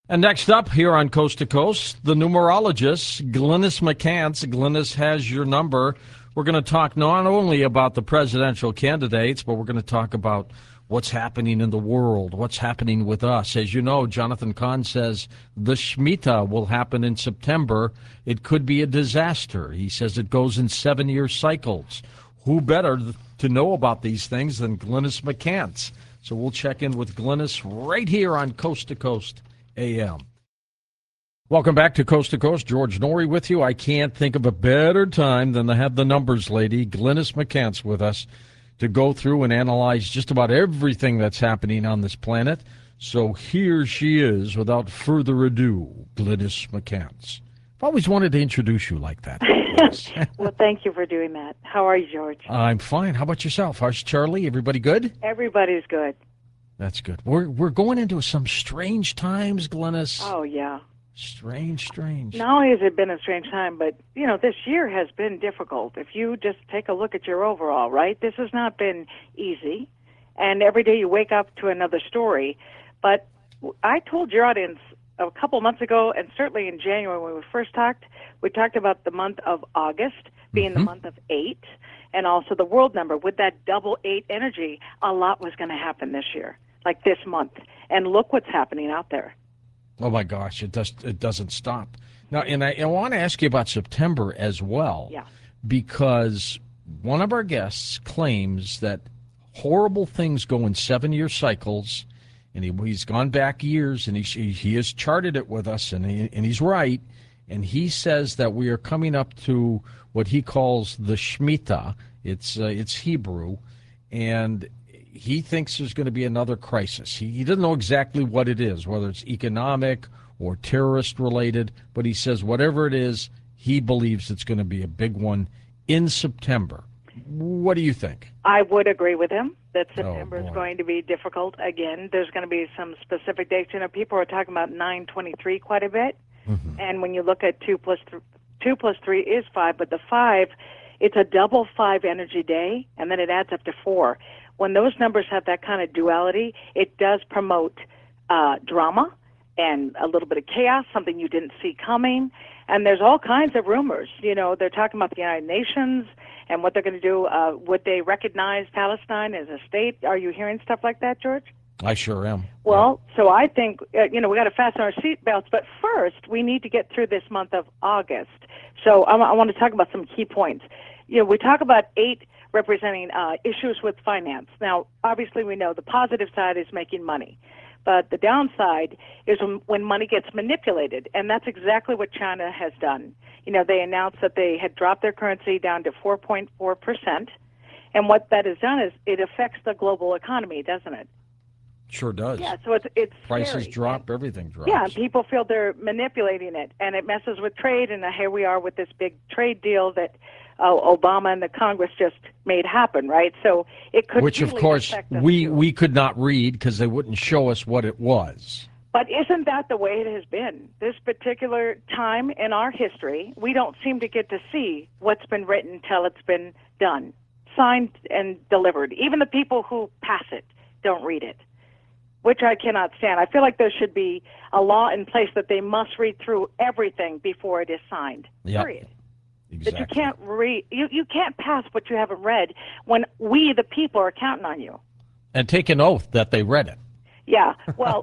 And next up here on Coast to Coast, the numerologist, Glynis McCants. Glynis has your number. We're going to talk not only about the presidential candidates, but we're going to talk about what's happening in the world, what's happening with us. As you know, Jonathan Cahn says the Shemitah will happen in September. It could be a disaster. He says it goes in 7-year cycles. Who better to know about these things than Glynis McCants? So we'll check in with Glynis right here on Coast to Coast AM. Welcome back to Coast. George Noory with you. I can't think of a better time than to have the numbers lady, Glynis McCants, with us to go through and analyze just about everything that's happening on this planet. So here she is, without further ado, Glynis McCants. I've always wanted to introduce you like that. Well, thank you for doing that. How are you, George? I'm fine. How about yourself? How's Charlie? Everybody good? Everybody's good. That's good. We're going into some strange times, Glynis. Oh, yeah. Strange. Not only has it been a strange time, but, this year has been difficult. If you just take a look at your overall, right? This has not been easy. And every day you wake up to another story. But I told your audience a couple months ago, and certainly in January when we first talked, we talked about the month of August being the month of 8, and also the world number. With that double 8 energy, a lot was going to happen this year, like this month. And look what's happening out there. Oh, my gosh, it doesn't stop. Now, and I want to ask you about September as well. Yeah. Because one of our guests claims that horrible things go in 7-year cycles, and he's gone back years, and he has charted it with us, and he's right. And he says that we are coming up to what he calls the Shemitah. It's Hebrew, and he thinks there's going to be another crisis. He doesn't know exactly what it is, whether it's economic or terrorist related, but he says whatever it is, he believes it's going to be a big one in September. What do you think? I would agree with him that September is going to be difficult again. There's going to be some specific dates. People are talking about 9/23 quite a bit. Mm-hmm. And when you look at 2 plus 3 is 5, but the 5, it's a double 5 energy day, and then it adds up to 4. When those numbers have that kind of duality, it does promote drama and a little bit of chaos, something you didn't see coming. And there's all kinds of rumors. They're talking about the United Nations and what they're going to do. Would they recognize Palestine as a state? Are you hearing stuff like that, George? I sure am. Well, so I think, we got to fasten our seatbelts. But first, we need to get through this month of August. So I want to talk about some key points. We talk about 8 representing issues with finance. Now, obviously, we know the positive side is making money. But the downside is when money gets manipulated, and that's exactly what China has done. They announced that they had dropped their currency down to 4.4%, and what that has done is it affects the global economy, doesn't it? Sure does. Yeah, so it's prices scary. Drop, everything drops. Yeah, and people feel they're manipulating it, and it messes with trade, and here we are with this big trade deal that Obama and the Congress just made happen, right? So it could Which, really of course, affect us we could not read because they wouldn't show us what it was. But isn't that the way it has been? This particular time in our history, we don't seem to get to see what's been written till it's been done, signed and delivered. Even the people who pass it don't read it, which I cannot stand. I feel like there should be a law in place that they must read through everything before it is signed, period. Exactly. That you can't read, you can't pass what you haven't read when we, the people, are counting on you. And take an oath that they read it. Yeah, well,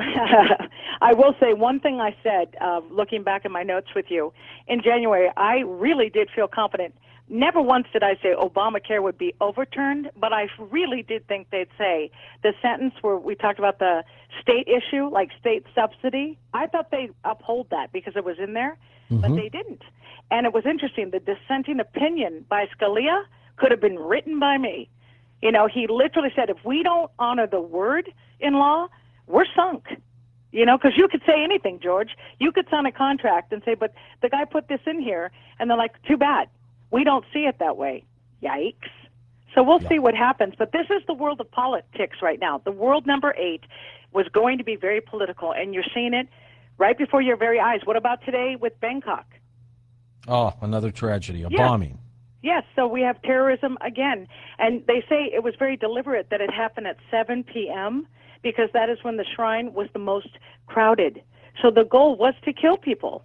I will say one thing I said, looking back at my notes with you, in January, I really did feel confident. Never once did I say Obamacare would be overturned, but I really did think they'd say the sentence where we talked about the state issue, like state subsidy. I thought they'd uphold that because it was in there, but they didn't. And it was interesting. The dissenting opinion by Scalia could have been written by me. He literally said, if we don't honor the word in law, we're sunk. Because you could say anything, George. You could sign a contract and say, but the guy put this in here, and they're like, too bad. We don't see it that way. Yikes. So we'll see what happens. But this is the world of politics right now. The world number 8 was going to be very political, and you're seeing it right before your very eyes. What about today with Bangkok? Oh, another tragedy, a bombing. Yes, so we have terrorism again. And they say it was very deliberate that it happened at 7 p.m. because that is when the shrine was the most crowded. So the goal was to kill people.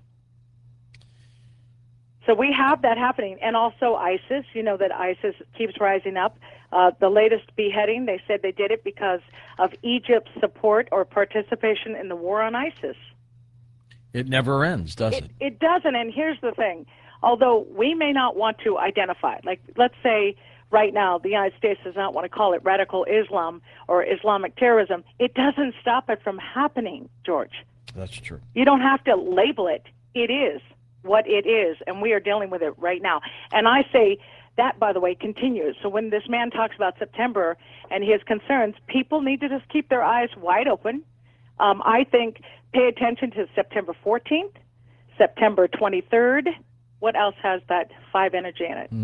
So we have that happening. And also ISIS, you know that ISIS keeps rising up. The latest beheading, they said they did it because of Egypt's support or participation in the war on ISIS. It never ends, does it? It doesn't. And here's the thing. Although we may not want to identify, like let's say right now the United States does not want to call it radical Islam or Islamic terrorism, it doesn't stop it from happening, George. That's true. You don't have to label it. It is what it is, and we are dealing with it right now. And I say that, by the way, continues. So when this man talks about September and his concerns, people need to just keep their eyes wide open. I think pay attention to September 14th, September 23rd. What else has that 5 energy in it?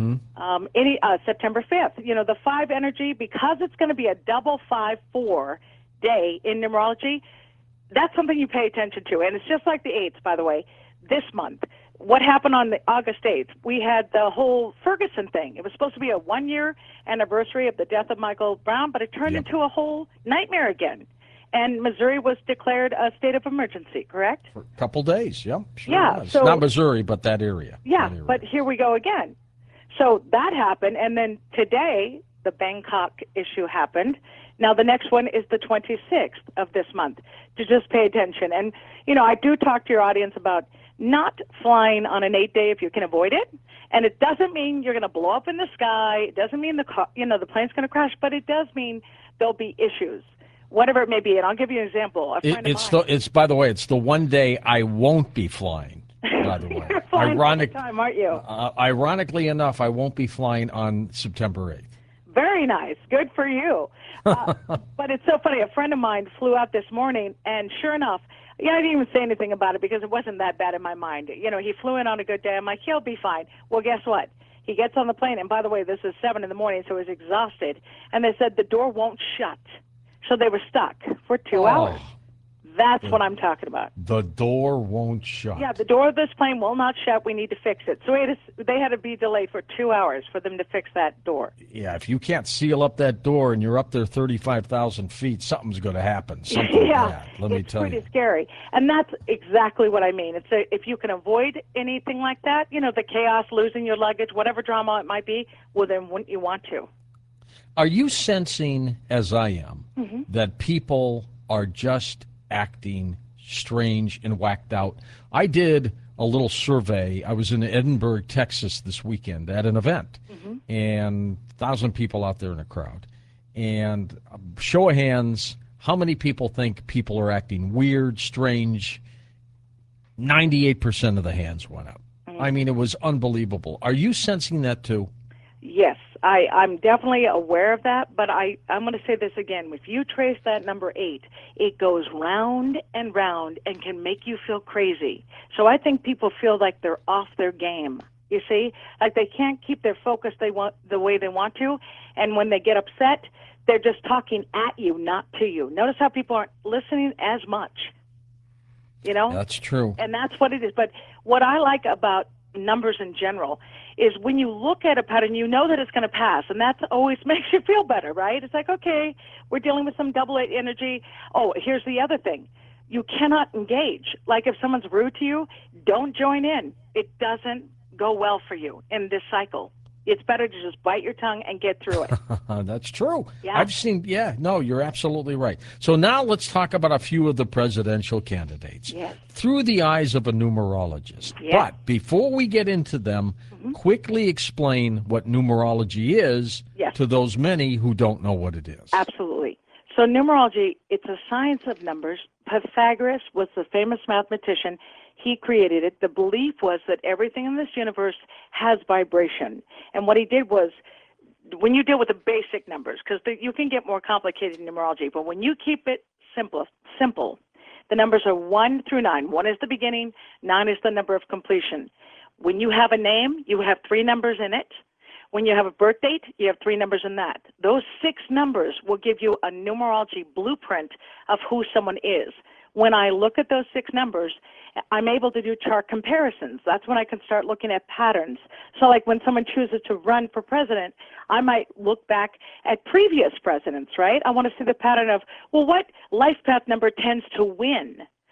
September 5th. You know, the 5 energy, because it's going to be a double 5-4 day in numerology, that's something you pay attention to. And it's just like the 8th, by the way, this month. What happened on the August 8th? We had the whole Ferguson thing. It was supposed to be a 1-year anniversary of the death of Michael Brown, but it turned into a whole nightmare again. And Missouri was declared a state of emergency, correct? For a couple days, yeah. Sure yeah. was. So, not Missouri, but that area. Yeah, that area. But here we go again. So that happened, and then today the Bangkok issue happened. Now the next one is the 26th of this month, to just pay attention. And, you know, I do talk to your audience about not flying on an 8-day if you can avoid it. And it doesn't mean you're going to blow up in the sky. It doesn't mean the plane's going to crash, but it does mean there'll be issues, whatever it may be. And I'll give you an example. It's by the way, it's the one day I won't be flying. By the way, you're flying all the time, aren't you? Ironically enough, I won't be flying on September 8th. Very nice. Good for you. But it's so funny. A friend of mine flew out this morning, and sure enough, I didn't even say anything about it because it wasn't that bad in my mind. You know, he flew in on a good day. I'm like, he'll be fine. Well, guess what? He gets on the plane, and by the way, this is 7 in the morning, so he's exhausted. And they said the door won't shut. So they were stuck for 2 hours. That's what I'm talking about. The door won't shut. Yeah, the door of this plane will not shut. We need to fix it. So they had to be delayed for 2 hours for them to fix that door. Yeah, if you can't seal up that door and you're up there 35,000 feet, something's going to happen. Something bad, let me tell you. It's pretty scary. And that's exactly what I mean. If you can avoid anything like that, you know, the chaos, losing your luggage, whatever drama it might be, well, then wouldn't you want to? Are you sensing, as I am, that people are just acting strange and whacked out? I did a little survey. I was in Edinburgh, Texas this weekend at an event, and 1,000 people out there in a crowd. And show of hands, how many people think people are acting weird, strange? 98% of the hands went up. I mean, it was unbelievable. Are you sensing that too? Yes, I'm definitely aware of that, but I'm going to say this again. If you trace that number 8, it goes round and round and can make you feel crazy. So I think people feel like they're off their game. You see, like they can't keep their focus the way they want to, and when they get upset, they're just talking at you, not to you. Notice how people aren't listening as much. You know? That's true. And that's what it is. But what I like about numbers in general is when you look at a pattern, you know that it's going to pass, and that always makes you feel better, right? It's like, okay, we're dealing with some double 8 energy. Oh, here's the other thing. You cannot engage. Like if someone's rude to you, don't join in. It doesn't go well for you in this cycle. It's better to just bite your tongue and get through it. That's true. Yeah. I've seen, you're absolutely right. So now let's talk about a few of the presidential candidates through the eyes of a numerologist. Yes. But before we get into them, quickly explain what numerology is to those many who don't know what it is. Absolutely. So numerology, it's a science of numbers. Pythagoras was the famous mathematician. He created it. The belief was that everything in this universe has vibration. And what he did was, when you deal with the basic numbers, because you can get more complicated in numerology, but when you keep it simple, the numbers are 1 through 9. 1 is the beginning, 9 is the number of completion. When you have a name, you have 3 numbers in it. When you have a birth date, you have 3 numbers in that. Those 6 numbers will give you a numerology blueprint of who someone is. When I look at those 6 numbers, I'm able to do chart comparisons. That's when I can start looking at patterns. So like when someone chooses to run for president, I might look back at previous presidents, right? I want to see the pattern of, well, what life path number tends to win?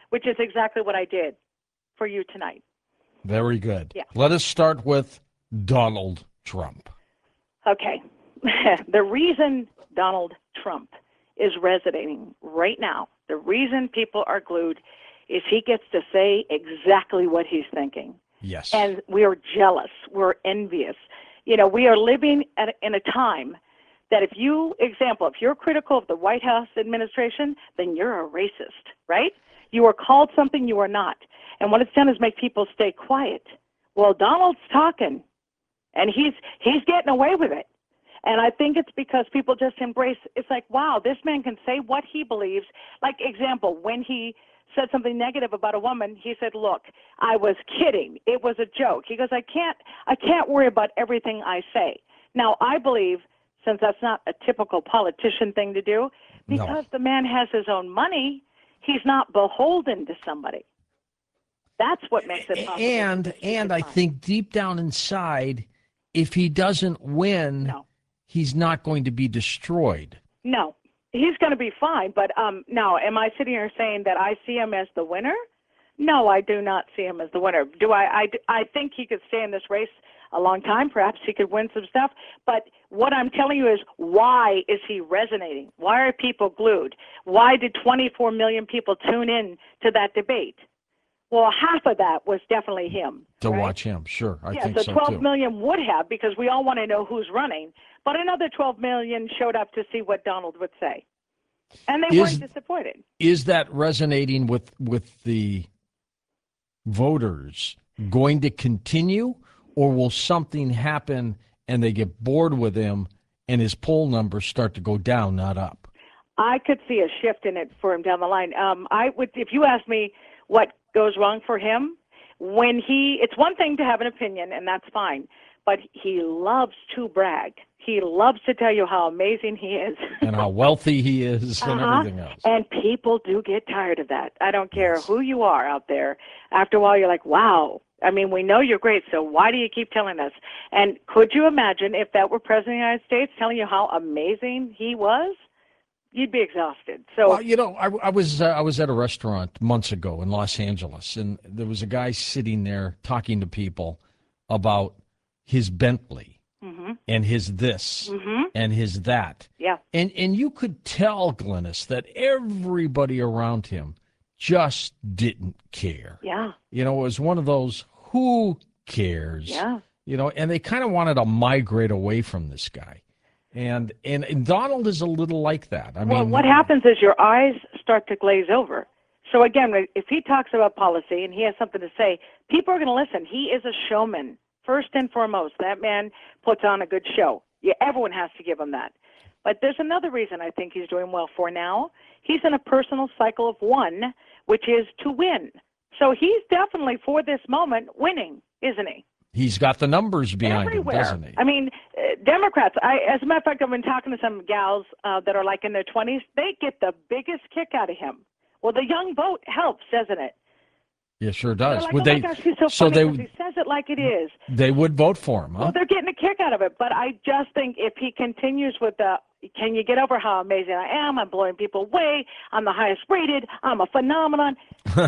which is exactly what I did for you tonight. Very good. Yeah. Let us start with Donald Trump. Okay. The reason Donald Trump is resonating right now, the reason people are glued, is he gets to say exactly what he's thinking. Yes. And we are jealous. We're envious. You know, we are living in a time that if you're critical of the White House administration, then you're a racist, right? You are called something you are not. And what it's done is make people stay quiet. Well, Donald's talking, and he's getting away with it. And I think it's because people just embrace, it's like, wow, this man can say what he believes. Like, example, when he said something negative about a woman, he said, look, I was kidding. It was a joke. He goes, I can't worry about everything I say. Now, I believe, since that's not a typical politician thing to do, because the man has his own money, he's not beholden to somebody. That's what makes it possible. And I think deep down inside, if he doesn't win, he's not going to be destroyed. No, he's going to be fine. But now, am I sitting here saying that I see him as the winner? No, I do not see him as the winner. Do I think he could stay in this race a long time. Perhaps he could win some stuff. But what I'm telling you is, why is he resonating? Why are people glued? Why did 24 million people tune in to that debate? Well, half of that was definitely him. To right? watch him, sure. I think so, 12 too. million would have, because we all want to know who's running. But another 12 million showed up to see what Donald would say. And they weren't disappointed. Is that resonating with the voters going to continue, or will something happen and they get bored with him and his poll numbers start to go down, not up? I could see a shift in it for him down the line. I would, if you ask me what goes wrong for him, it's one thing to have an opinion, and that's fine, but he loves to brag. He loves to tell you how amazing he is. And how wealthy he is and everything else. And people do get tired of that. I don't care who you are out there. After a while, you're like, wow. I mean, we know you're great, so why do you keep telling us? And could you imagine if that were President of the United States telling you how amazing he was? You'd be exhausted. So, well, you know, I was at a restaurant months ago in Los Angeles, and there was a guy sitting there talking to people about his Bentley and his this and his that. Yeah. And you could tell, Glynis, that everybody around him just didn't care. Yeah. You know, it was one of those, who cares? Yeah. You know, and they kind of wanted to migrate away from this guy. And Donald is a little like that. I mean, what happens is your eyes start to glaze over. So again, if he talks about policy and he has something to say, people are going to listen. He is a showman, first and foremost. That man puts on a good show. Yeah, everyone has to give him that. But there's another reason I think he's doing well for now. He's in a personal cycle of one, which is to win. So he's definitely, for this moment, winning, isn't he? He's got the numbers behind Everywhere. him, doesn't he? I mean, Democrats, as a matter of fact, I've been talking to some gals that are like in their 20s. They get the biggest kick out of him. Well, the young vote helps, doesn't it? Yeah, sure does. Like, Would oh my gosh, he's so funny because he says it like it is. They would vote for him, huh? Well, they're getting a kick out of it. But I just think if he continues with the, can you get over how amazing I am? I'm blowing people away. I'm the highest rated. I'm a phenomenon.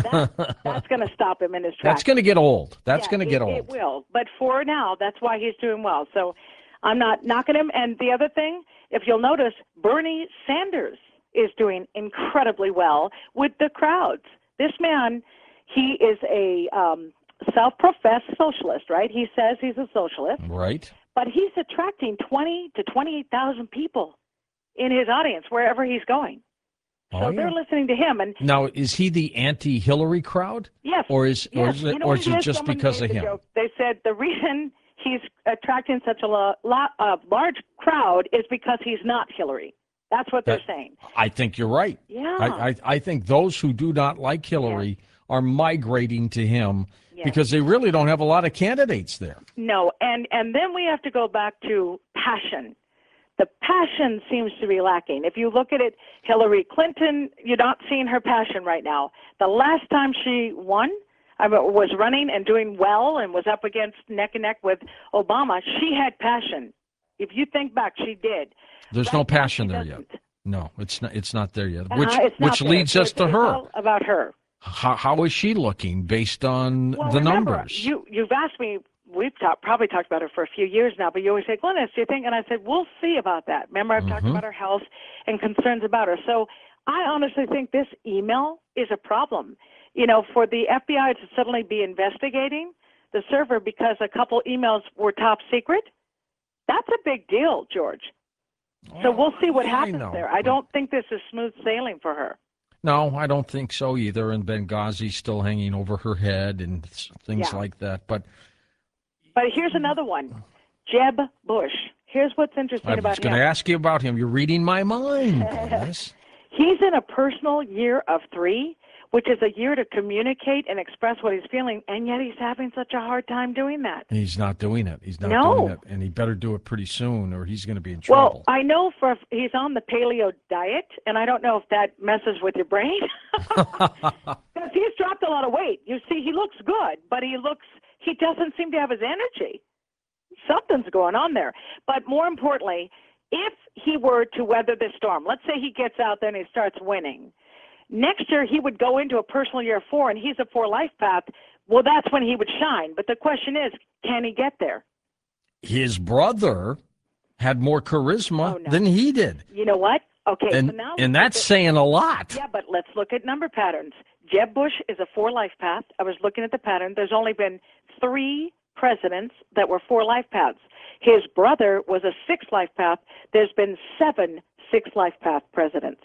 That's going to stop him in his tracks. That's going to get old. That's going to get old. It will. But for now, that's why he's doing well. So I'm not knocking him. And the other thing, if you'll notice, Bernie Sanders is doing incredibly well with the crowds. This man, he is a self-professed socialist, right? He says he's a socialist. Right. But he's attracting 20 to 28,000 people in his audience wherever he's going. So they're listening to him. And now, is he the anti-Hillary crowd? Yes. Or is it just because of him? Joke. They said the reason he's attracting such a large crowd is because he's not Hillary. That's what they're saying. I think you're right. Yeah. I think those who do not like Hillary are migrating to him because they really don't have a lot of candidates there. No, and then we have to go back to passion. The passion seems to be lacking. If you look at it, Hillary Clinton, you're not seeing her passion right now. The last time she won, was running and doing well and was up against neck and neck with Obama, she had passion. If you think back, she did. There's no passion there yet. No, it's not there yet. Which it's not leads us to her. All about her. How is she looking based on Well, the remember, numbers? you've asked me. We've probably talked about her for a few years now, but you always say, Glennis, do you think? And I said, we'll see about that. Remember, I've talked about her health and concerns about her. So I honestly think this email is a problem. For the FBI to suddenly be investigating the server because a couple emails were top secret, that's a big deal, George. So we'll see what happens there. I don't think this is smooth sailing for her. No, I don't think so either. And Benghazi's still hanging over her head and things like that. But here's another one, Jeb Bush. Here's what's interesting about him. I was going to ask you about him. You're reading my mind, Glennis. He's in a personal year of 3, which is a year to communicate and express what he's feeling, and yet he's having such a hard time doing that. He's not doing it. He's not doing it, and he better do it pretty soon, or he's going to be in trouble. Well, I know he's on the paleo diet, and I don't know if that messes with your brain, because he's dropped a lot of weight. You see, he looks good, but he doesn't seem to have his energy. Something's going on there. But more importantly, if he were to weather this storm, let's say he gets out there and he starts winning, next year he would go into a personal year 4, and he's a 4 life path. Well, that's when he would shine. But the question is, can he get there? His brother had more charisma than he did. You know what? Okay, and, so now and that's saying a lot. Yeah, but let's look at number patterns. Jeb Bush is a 4 life path. I was looking at the pattern. There's only been 3 presidents that were 4 life paths. His brother was a 6 life path. There's been 7 6 life path presidents.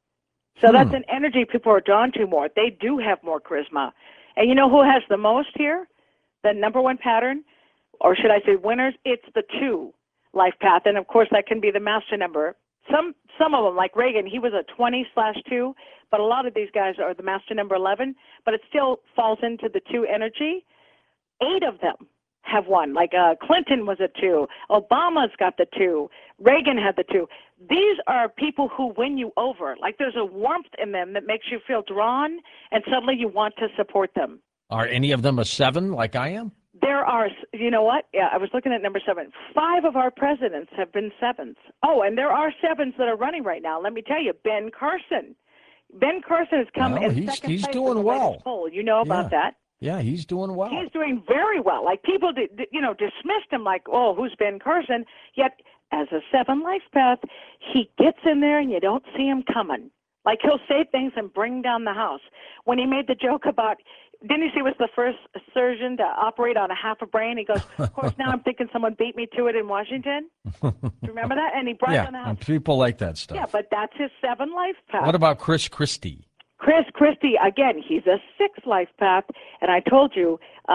So that's an energy people are drawn to more. They do have more charisma. And you know who has the most here? The number 1 pattern, or should I say winners? It's the 2 life path. And, of course, that can be the master number. Some of them, like Reagan, he was a 20/2, but a lot of these guys are the master number 11, but it still falls into the 2 energy. 8 of them have 1. Like Clinton was a 2. Obama's got the 2. Reagan had the 2. These are people who win you over. Like there's a warmth in them that makes you feel drawn, and suddenly you want to support them. Are any of them a 7 like I am? There are, you know what? Yeah, I was looking at number 7. 5 of our presidents have been 7s. Oh, and there are 7s that are running right now. Let me tell you, Ben Carson. Ben Carson has come in second he's place doing in the well. latest poll. You know about that? Yeah, he's doing well. He's doing very well. Like people, dismissed him like, oh, who's Ben Carson? Yet as a 7 life path, he gets in there and you don't see him coming. Like he'll say things and bring down the house. When he made the joke about, didn't you see he was the first surgeon to operate on a half a brain? He goes, of course, now I'm thinking someone beat me to it in Washington. Do you remember that? And he brought down the house. And people like that stuff. Yeah, but that's his 7 life path. What about Chris Christie? Chris Christie, again, he's a 6 life path, and I told you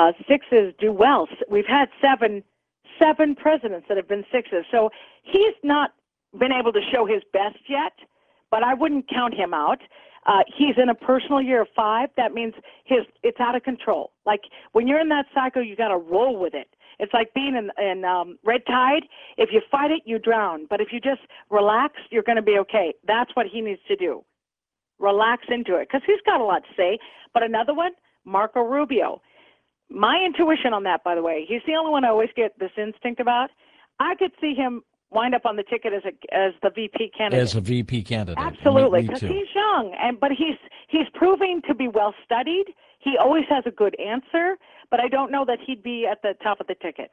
6s do well. We've had seven presidents that have been 6s, so he's not been able to show his best yet, but I wouldn't count him out. He's in a personal year of 5. That means it's out of control. Like when you're in that cycle, you got to roll with it. It's like being in red tide. If you fight it, you drown. But if you just relax, you're going to be okay. That's what he needs to do. Relax into it, because he's got a lot to say. But another one, Marco Rubio. My intuition on that, by the way, he's the only one I always get this instinct about. I could see him wind up on the ticket as the VP candidate. As a VP candidate. Absolutely, because he's young, but he's proving to be well studied. He always has a good answer, but I don't know that he'd be at the top of the ticket.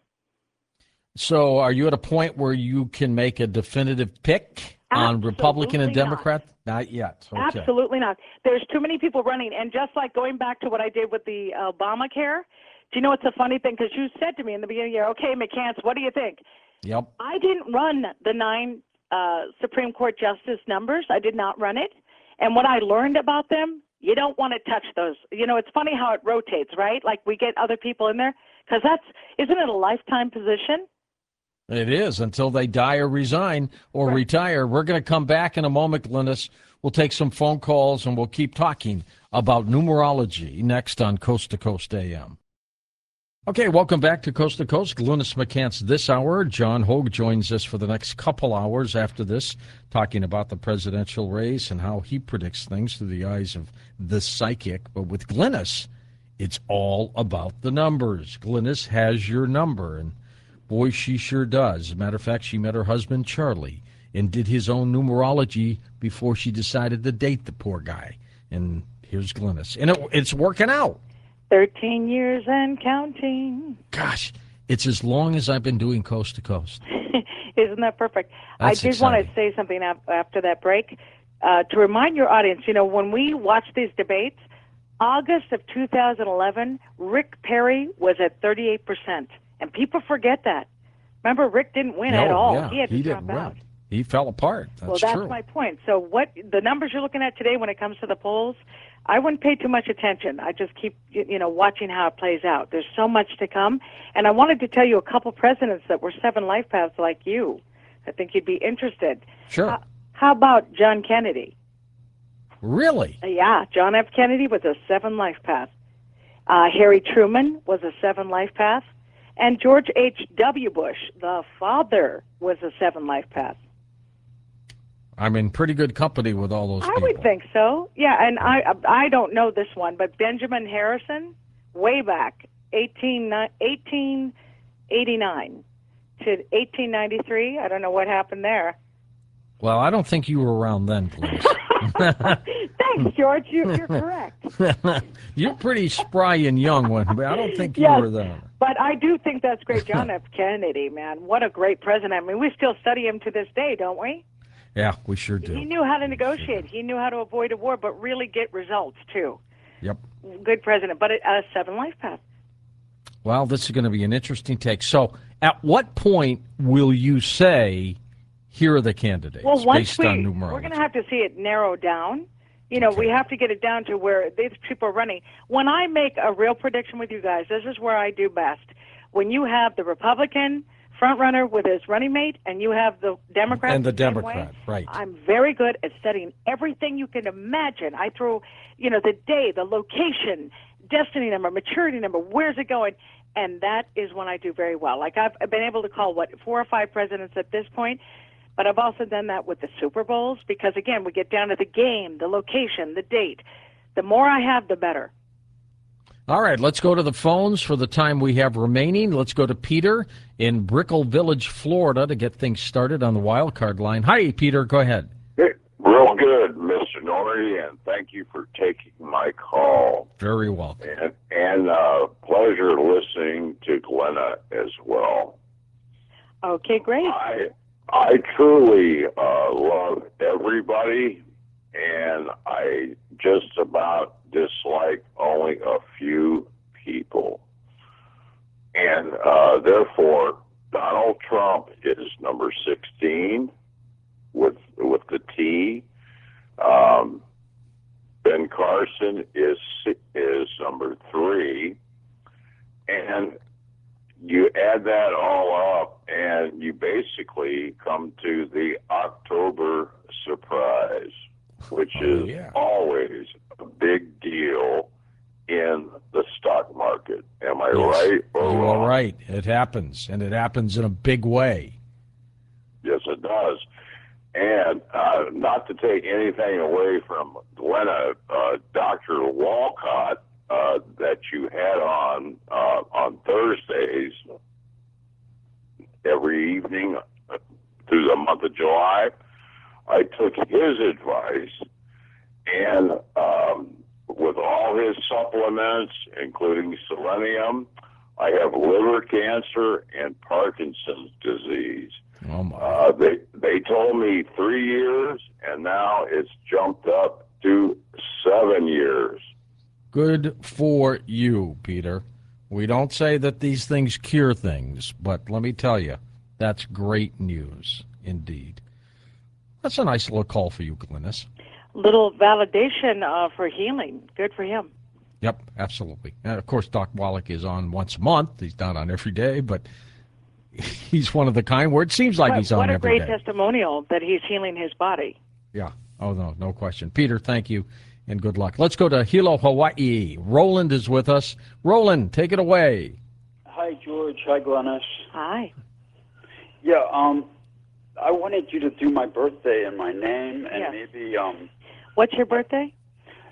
So are you at a point where you can make a definitive pick on Republican and Democrat? Not yet. Okay. Absolutely not. There's too many people running. And just like going back to what I did with the Obamacare, do you know what's a funny thing? Because you said to me in the beginning of the year, okay, McCants, what do you think? Yep. I didn't run the 9 Supreme Court justice numbers. I did not run it. And what I learned about them, you don't want to touch those. You know, it's funny how it rotates, right? Like we get other people in there. Because isn't it a lifetime position? It is, until they die or resign or retire. We're going to come back in a moment, Glennis. We'll take some phone calls, and we'll keep talking about numerology next on Coast to Coast AM. Okay, welcome back to Coast to Coast. Glennis McCants this hour. John Hogue joins us for the next couple hours after this, talking about the presidential race and how he predicts things through the eyes of the psychic. But with Glennis, it's all about the numbers. Glennis has your number, and boy, she sure does. As a matter of fact, she met her husband, Charlie, and did his own numerology before she decided to date the poor guy. And Here's Glynis. And it's working out. 13 years and counting. Gosh, it's as long as I've been doing Coast to Coast. Isn't that perfect? That's I did want exciting. to say something after that break to remind your audience, when we watch these debates, August of 2011, Rick Perry was at 38%. And people forget that. Remember, Rick didn't win at all. Yeah, He had to didn't drop out. win. He fell apart. Well, that's true. my point. So what the numbers you're looking at today when it comes to the polls, I wouldn't pay too much attention. I just keep, watching how it plays out. There's so much to come. And I wanted to tell you a couple presidents that were 7 life paths like you. I think you'd be interested. Sure. How about John Kennedy? Really? Yeah, John F. Kennedy was a 7 life path. Harry Truman was a 7 life path. And George H.W. Bush, the father, was a 7 life path. I'm in pretty good company with all those people. I would think so. Yeah, and I don't know this one, but Benjamin Harrison, way back, 1889 to 1893. I don't know what happened there. Well, I don't think you were around then, Glynis. Thanks, George. You're correct. You're pretty spry and young, but I don't think you Yes. were there. But I do think that's great. John F. Kennedy, man, what a great president. I mean, we still study him to this day, don't we? Yeah, we sure do. He knew how to negotiate. He knew how to avoid a war, but really get results, too. Yep. Good president, but a 7 life path. Well, this is going to be an interesting take. So, at what point will you say, here are the candidates, Well, once based on numerology? we're going to have to see it narrow down. We have to get it down to where these people are running. When I make a real prediction with you guys, this is where I do best. When you have the Republican front runner with his running mate, and you have the Democrat And the same Democrat, way, right. I'm very good at studying everything you can imagine. I throw, the day, the location, destiny number, maturity number, where's it going? And that is when I do very well. Like I've been able to call, 4 or 5 presidents at this point, but I've also done that with the Super Bowls because, again, we get down to the game, the location, the date. The more I have, the better. All right, let's go to the phones for the time we have remaining. Let's go to Peter in Brickell Village, Florida, to get things started on the wild card line. Hi, Peter. Go ahead. Hey, real good, Mr. Norrie, and thank you for taking my call. Very welcome. And pleasure listening to Glenna as well. Okay, great. I truly love everybody, and I just about dislike only a few people. And therefore, Donald Trump is number 16 with the T. Ben Carson is number 3. And you add that all up, and you basically come to the October surprise, which is always a big deal in the stock market. Am I right or You wrong? are right. It happens, and it happens in a big way. Yes, it does. And not to take anything away from Glenna, Dr. Walcott, that you had on Thursdays every evening through the month of July, I took his advice, and with all his supplements, including selenium, I have liver cancer and Parkinson's disease. Oh, my. They told me 3 years, and now it's jumped up to 7 years. Good for you, Peter. We don't say that these things cure things, but let me tell you, that's great news indeed. That's a nice little call for you, Glynis. Little validation for healing. Good for him. Yep, absolutely. And of course, Doc Wallach is on once a month. He's not on every day, but he's one of the kind where it seems like he's on every day. What a great testimonial that he's healing his body. Yeah. Oh, no question. Peter, thank you, and good luck. Let's go to Hilo, Hawaii. Roland is with us. Roland, take it away. Hi, George. Hi, Glennis. Hi. Yeah, I wanted you to do my birthday and my name, and Yes. maybe What's your birthday?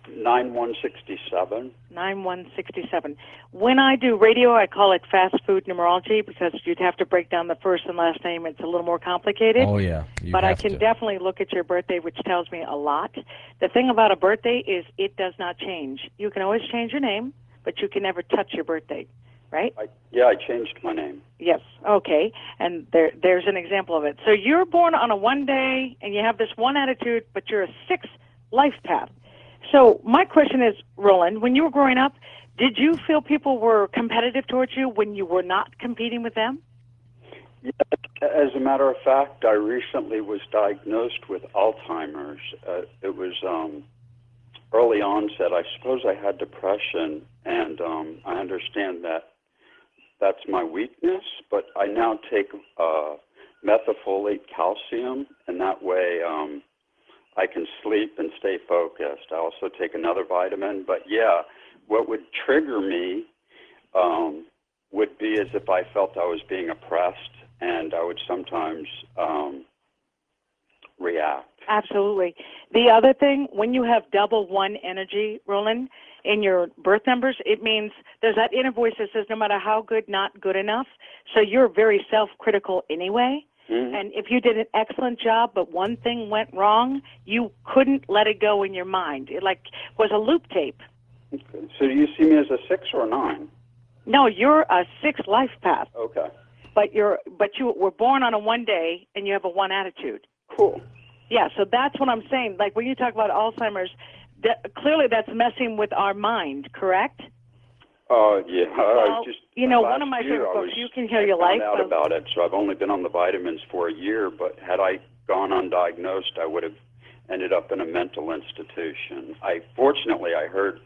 9167. 9167. When I do radio, I call it fast food numerology because you'd have to break down the first and last name. It's a little more complicated. Oh, yeah. But I can definitely look at your birthday, which tells me a lot. The thing about a birthday is it does not change. You can always change your name, but you can never touch your birthday, right? I changed my name. Yes. Okay. And there's an example of it. So you're born on a one day, and you have this one attitude, but you're a 6 life path. So my question is, Roland, when you were growing up, did you feel people were competitive towards you when you were not competing with them? Yes, as a matter of fact, I recently was diagnosed with Alzheimer's. It was early onset. I suppose I had depression, and I understand that that's my weakness, but I now take methylfolate calcium, and that way I can sleep and stay focused. I also take another vitamin, but yeah, what would trigger me would be as if I felt I was being oppressed, and I would sometimes react. Absolutely. The other thing, when you have double one energy, Roland, in your birth numbers, it means there's that inner voice that says no matter how good, not good enough. So you're very self-critical anyway. Mm-hmm. And if you did an excellent job, but one thing went wrong, you couldn't let it go in your mind. It was a loop tape. Okay. So do you see me as a 6 or a 9? No, you're a 6 life path. Okay. But you were born on a one day, and you have a one attitude. Cool. Yeah, so that's what I'm saying. Like when you talk about Alzheimer's, clearly that's messing with our mind, correct? Yeah. Well, one of my favorite books, You Can Heal Your Life. I found out about it, so I've only been on the vitamins for a year, but had I gone undiagnosed, I would have ended up in a mental institution. Fortunately, I heard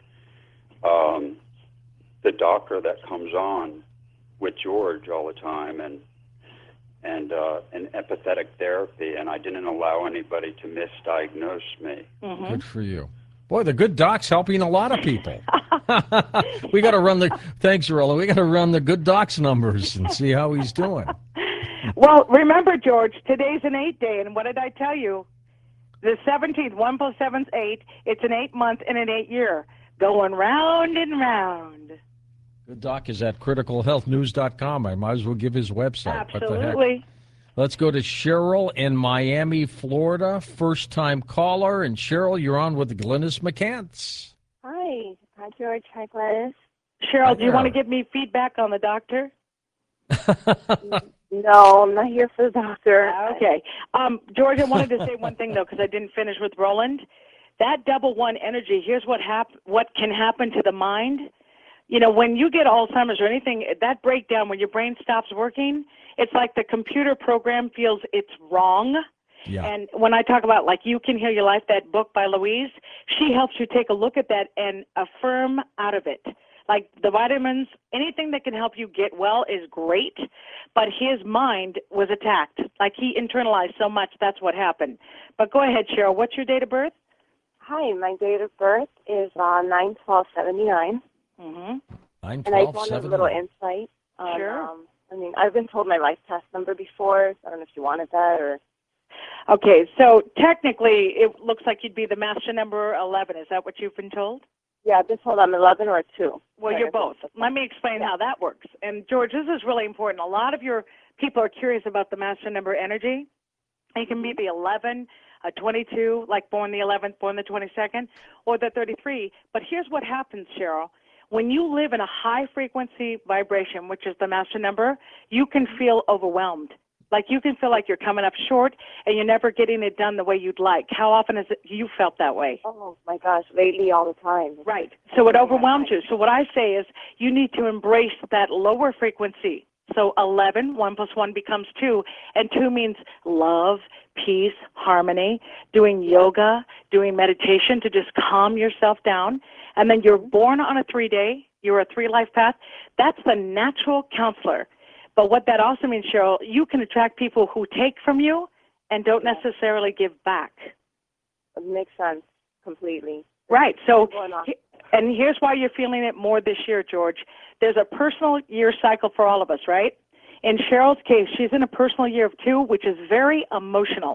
the doctor that comes on with George all the time, and empathetic therapy, and I didn't allow anybody to misdiagnose me. Mm-hmm. Good for you. Boy, the good doc's helping a lot of people. We got to run thanks, Roland. We got to run the good doc's numbers and see how he's doing. Well, remember, George, today's an 8 day, and what did I tell you? The 17th, 1 + 7 is 8. It's an 8 month and an 8 year, going round and round. Good doc is at criticalhealthnews.com. I might as well give his website. Absolutely. What the heck? Let's go to Cheryl in Miami, Florida. First-time caller. And, Cheryl, you're on with Glynis McCants. Hi. Hi, George. Hi, Gladys. Cheryl, do you want to give me feedback on the doctor? No, I'm not here for the doctor. Okay. George, I wanted to say one thing, though, because I didn't finish with Roland. That double one energy, here's what can happen to the mind. You know, when you get Alzheimer's or anything, that breakdown, when your brain stops working, it's like the computer program feels it's wrong. Yeah. And when I talk about, like, You Can Heal Your Life, that book by Louise, she helps you take a look at that and affirm out of it. Like the vitamins, anything that can help you get well is great, but his mind was attacked. Like he internalized so much, that's what happened. But go ahead, Cheryl. What's your date of birth? Hi, my date of birth is 9/12/79. Mm-hmm. 9/12/79. And I just wanted a little insight. Sure. I've been told my life test number before, so I don't know if you wanted that or... Okay, so technically it looks like you'd be the master number 11. Is that what you've been told? Yeah, I've been told I'm 11 or 2. Well, you're both. Let me explain how that works. And, George, this is really important. A lot of your people are curious about the master number energy. You can be the 11, a 22, like born the 11th, born the 22nd, or the 33. But here's what happens, Cheryl. When you live in a high-frequency vibration, which is the master number, you can feel overwhelmed. Like you can feel like you're coming up short and you're never getting it done the way you'd like. How often has you felt that way? Oh, my gosh, lately all the time. Right. So it overwhelms you. So what I say is you need to embrace that lower frequency. So 11, 1 + 1 becomes 2, and 2 means love, peace, harmony, doing yoga, doing meditation to just calm yourself down. And then you're born on a 3-day. You're a 3 life path. That's the natural counselor. But what that also means, Cheryl, you can attract people who take from you and don't necessarily give back. It makes sense completely. Right. So, and here's why you're feeling it more this year, George. There's a personal year cycle for all of us, right? In Cheryl's case, she's in a personal year of 2, which is very emotional.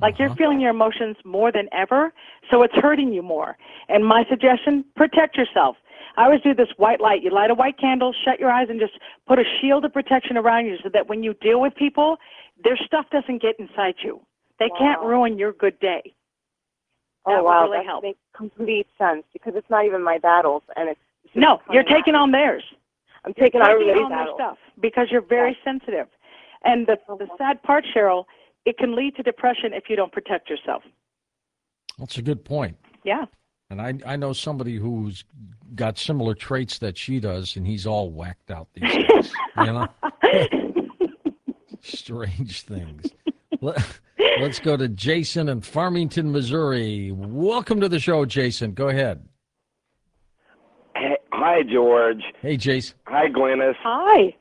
Like you're feeling your emotions more than ever, so it's hurting you more. And my suggestion, protect yourself. I always do this white light. You light a white candle, shut your eyes, and just put a shield of protection around you so that when you deal with people, their stuff doesn't get inside you. They can't ruin your good day. That would really help. That makes complete sense because it's not even my battles, and it's no, you're taking on theirs. I'm taking on their battles. stuff because you're very sensitive. And the sad part, Cheryl, it can lead to depression if you don't protect yourself. That's a good point. Yeah. And I know somebody who's got similar traits that she does, and he's all whacked out these days. You know? Strange things. Let's go to Jason in Farmington, Missouri. Welcome to the show, Jason. Go ahead. Hey, hi, George. Hey, Jason. Hi, Glennis. Hi.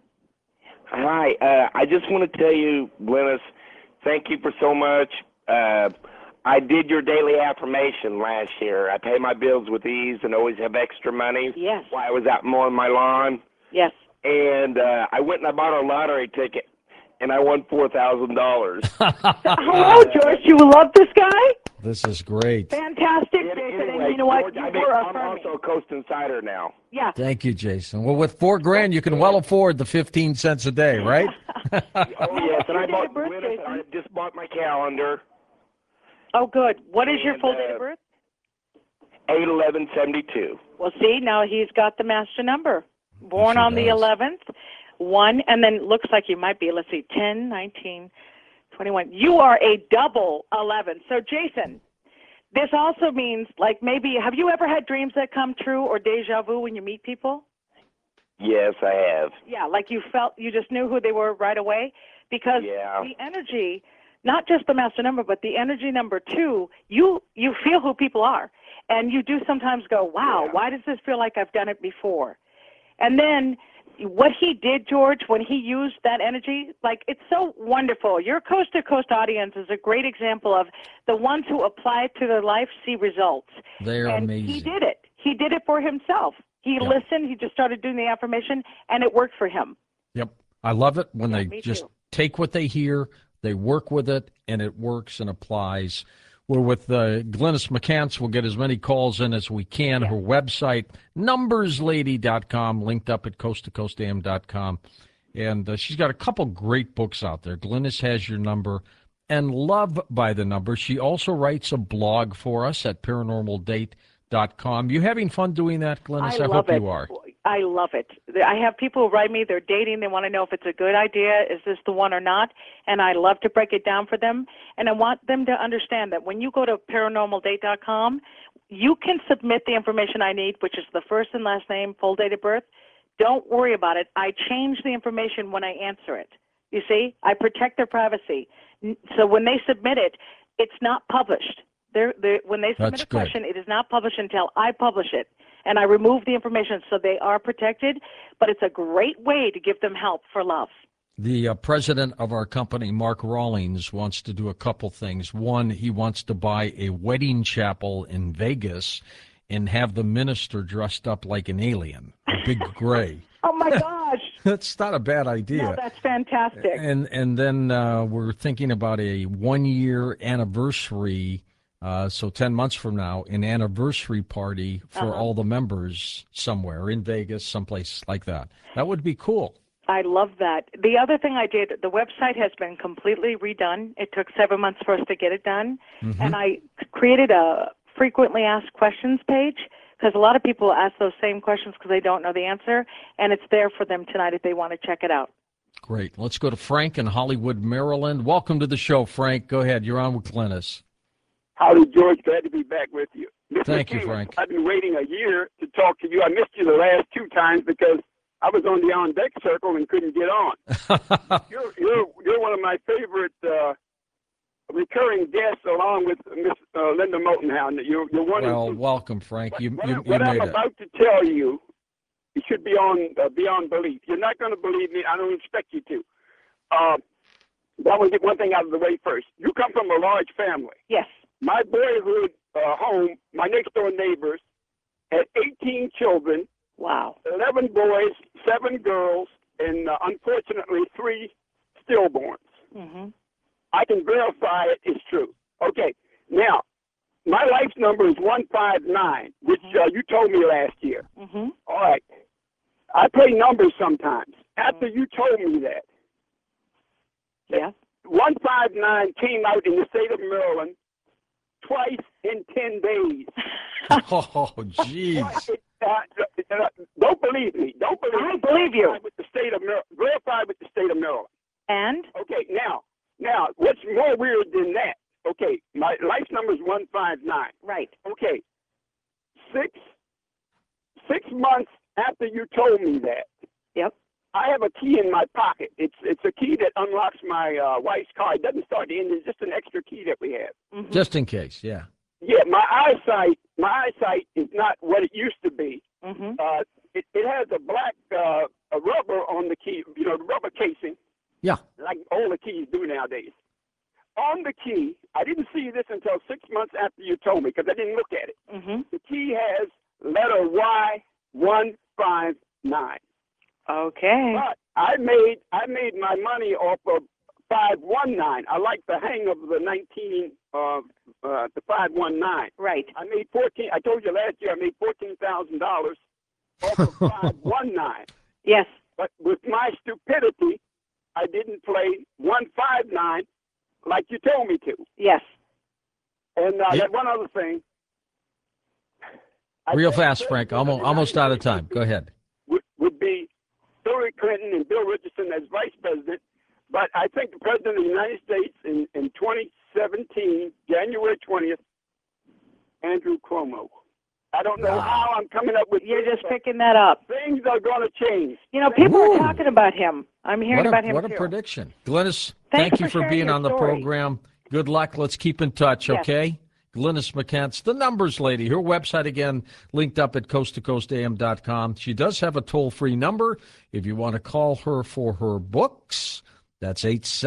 Hi. I just want to tell you, Glennis, thank you for so much. I did your daily affirmation last year. I pay my bills with ease and always have extra money. Yes. While I was out mowing my lawn. Yes. And I went and I bought a lottery ticket, and I won $4,000. Hello, George. You love this guy? This is great. Fantastic, Jason. Anyway, And you know what? George, I'm also a Coast Insider now. Yeah. Thank you, Jason. Well, with $4,000, you can well afford the 15 cents a day, right? Oh, yes. And I Date of birth, Jason? I just bought my calendar. Oh, good. What is your full date of birth? 8/11/72. Well, see, now he's got the master number. Born Yes, on he the does. 11th, 1, and then looks like you might be, let's see, 10, 19, 21. You are a double 11. So, Jason, this also means, like, maybe, have you ever had dreams that come true or deja vu when you meet people? Yes, I have. Yeah, like you just knew who they were right away? Because the energy, not just the master number, but the energy number 2, you feel who people are. And you do sometimes go, wow, why does this feel like I've done it before? And then what he did, George, when he used that energy, like, it's so wonderful. Your Coast to Coast audience is a great example of the ones who apply it to their life see results. They're amazing. He did it. He did it for himself. He listened. He just started doing the affirmation, and it worked for him. Yep. I love it when they me just too. take what they hear, they work with it, and it works and applies. We're with Glennis McCants. We'll get as many calls in as we can. Her website, numberslady.com, linked up at coasttocoastam.com. And she's got a couple great books out there. Glennis Has Your Number and Love by the Number. She also writes a blog for us at paranormaldate.com. You having fun doing that, Glennis? I love hope it. you are. I love it. I have people who write me, they're dating, they want to know if it's a good idea, is this the one or not, and I love to break it down for them. And I want them to understand that when you go to paranormaldate.com, you can submit the information I need, which is the first and last name, full date of birth. Don't worry about it. I change the information when I answer it. You see, I protect their privacy. So when they submit it, it's not published. When they submit That's a question, it is not published until I publish it. And I remove the information so they are protected, but it's a great way to give them help for love. The president of our company, Mark Rawlings, wants to do a couple things. One, he wants to buy a wedding chapel in Vegas and have the minister dressed up like an alien, a big gray. Oh, my gosh. That's not a bad idea. No, that's fantastic. And then we're thinking about a 1-year anniversary, so 10 months from now, an anniversary party for all the members somewhere in Vegas, someplace like that. That would be cool. I love that. The other thing I did, the website has been completely redone. It took 7 months for us to get it done. And I created a frequently asked questions page because a lot of people ask those same questions because they don't know the answer, and it's there for them tonight if they want to check it out. Great. Let's go to Frank in Hollywood, Maryland. Welcome to the show, Frank. Go ahead. You're on with Glennis. Howdy, George. Glad to be back with you. Mr. Thank you, McCain, Frank. I've been waiting a year to talk to you. I missed you the last 2 times because I was on the on-deck circle and couldn't get on. You're one of my favorite recurring guests, along with Miss Linda Motenhound. You're one. Well, welcome, Frank. You what made I'm it. about to tell you, it should be beyond belief. You're not going to believe me. I don't expect you to. But I want to get one thing out of the way first. You come from a large family. Yes. My boyhood home, my next door neighbors had 18 children. Wow. 11 boys, 7 girls, and unfortunately 3 stillborns. Mm-hmm. I can verify it is true. Okay, now my life number is 159, which you told me last year. Mm-hmm. All right, I play numbers sometimes. After you told me that, Yeah. 159 came out in the state of Maryland twice in 10 days. Oh, jeez. Don't believe me. Don't believe me. I believe you. Verify with the state of Maryland. Verify with the state of Maryland. And? Okay, now, what's more weird than that? Okay, my life number is 159. Right. Okay, six months after you told me that, Yep. I have a key in my pocket. It's a key that unlocks my wife's car. It doesn't start the engine. It's just an extra key that we have. Mm-hmm. Just in case, yeah. Yeah, my eyesight is not what it used to be. Mm-hmm. It has a black a rubber on the key, the rubber casing. Yeah. Like all the keys do nowadays. On the key, I didn't see this until 6 months after you told me because I didn't look at it. Mm-hmm. The key has letter Y159. Okay. But I made my money off of 519. I like the hang of the 519. Right. I made 14. I told you last year I made $14,000 off of 519. Yes. But with my stupidity, I didn't play 159 like you told me to. Yes. And Yeah. that one other thing. I Real think fast, the Frank. president of the Almost United out of time. States Go ahead. would be Hillary Clinton and Bill Richardson as vice president. But I think the president of the United States in 2017, January 20th, Andrew Cuomo. I don't know how I'm coming up with You're this, just but picking that up. things are going to change. People Woo. are talking about him. I'm hearing about him What too. a prediction. Glynis, Thanks thank you for for sharing being your on the story. program. Good luck. Let's keep in touch, Yes. okay? Glynis McCants, the numbers lady. Her website, again, linked up at coasttocoastam.com. She does have a toll-free number. If you want to call her for her books, that's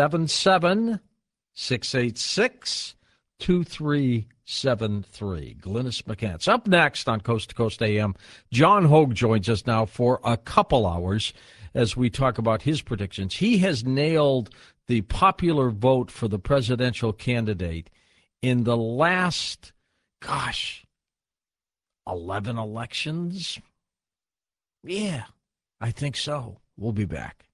877-686-2373. Glynis McCants. Up next on Coast to Coast AM, John Hogue joins us now for a couple hours as we talk about his predictions. He has nailed the popular vote for the presidential candidate in the last, 11 elections? Yeah, I think so. We'll be back.